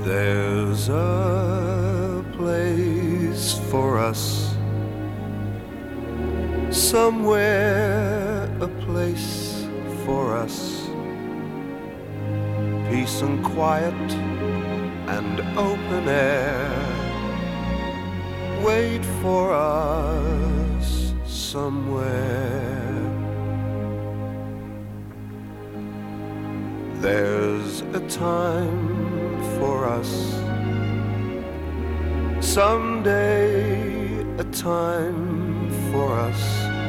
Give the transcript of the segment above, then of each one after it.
There's a place for us, somewhere a place for us. Peace and quiet and open air wait for us somewhere. There's a time for us, someday a time for us.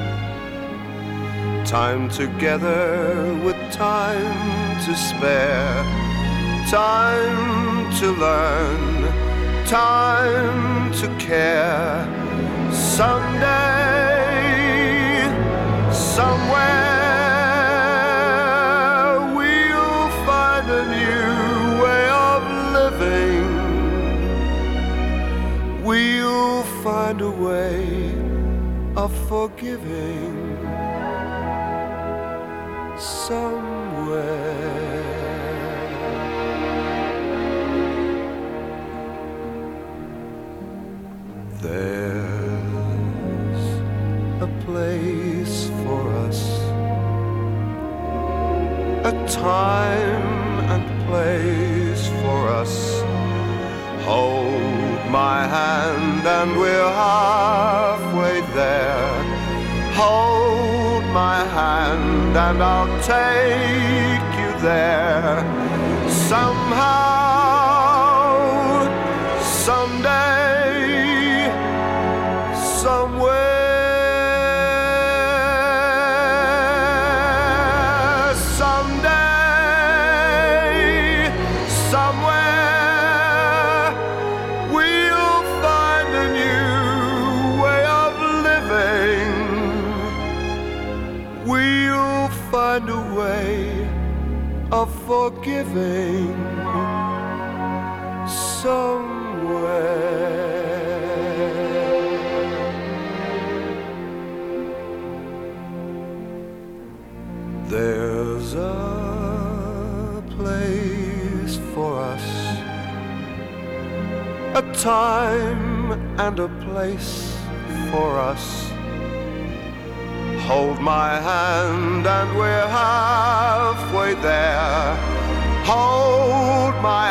Time together with time to spare, time to learn, time to care. Someday, somewhere, we'll find a new way of living. We'll find a way of forgiving. Somewhere. There's a place for us, a time and place for us. Hold my hand and we're halfway there. Hold my hand and I'll take you there. Somehow, someday, somewhere. Someday, somewhere, we'll find a new way of living. We'll find a way of forgiving. Somewhere. There's a place for us, a time and a place for us. Hold my hand and we're halfway there. Hold my